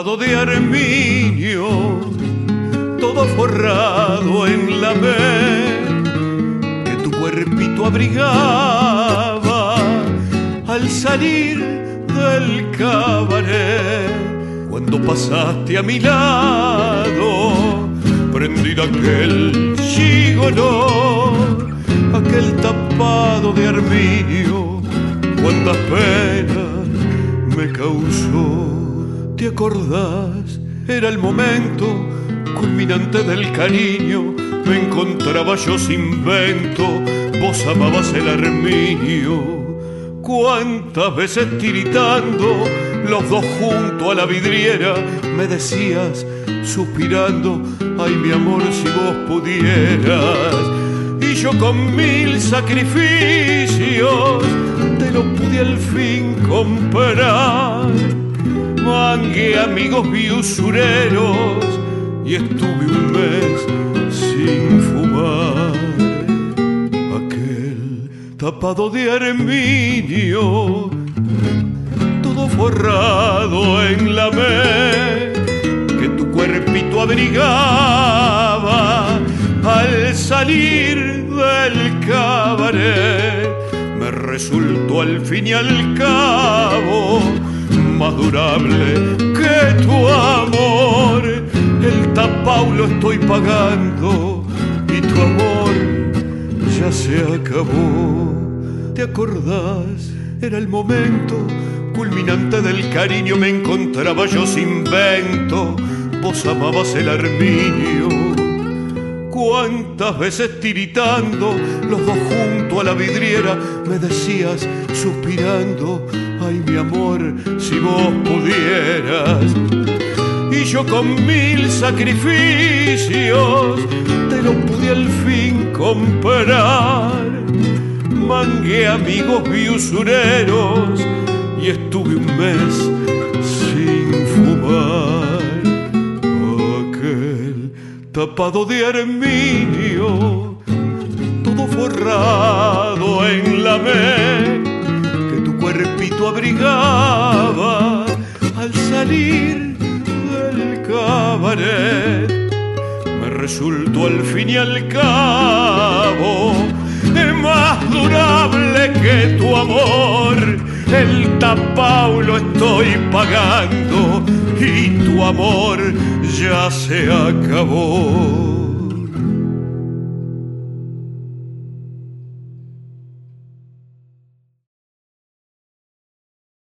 tapado de armiño, todo forrado en la que tu cuerpito abrigaba al salir del cabaret. Cuando pasaste a mi lado, prendida aquel gigoló, aquel tapado de armiño, cuántas penas me causó. ¿Te acordás? Era el momento culminante del cariño. Me encontraba yo sin vento, vos amabas el armiño. Cuántas veces tiritando, los dos junto a la vidriera, me decías, suspirando, ay mi amor, si vos pudieras. Y yo con 1000 sacrificios te lo pude al fin comprar. Mangué amigos y usureros y estuve un mes sin fumar. Aquel tapado de armiño, todo forrado en la que tu cuerpito abrigaba al salir del cabaret, me resultó al fin y al cabo más durable que tu amor. El tapao lo estoy pagando y tu amor ya se acabó. ¿Te acordás? Era el momento culminante del cariño. Me encontraba yo sin vento, vos amabas el armiño. Cuántas veces tiritando, los dos junto a la vidriera, me decías, suspirando, ay mi amor, si vos pudieras. Y yo con 1000 sacrificios te lo pude al fin comprar. Mangué amigos y usureros y estuve un mes sin fumar. Aquel tapado de armiño, todo forrado en la que tu cuerpito abrigaba al salir del cabaret, me resultó al fin y al cabo más durable que tu amor. El tapao lo estoy pagando y tu amor ya se acabó.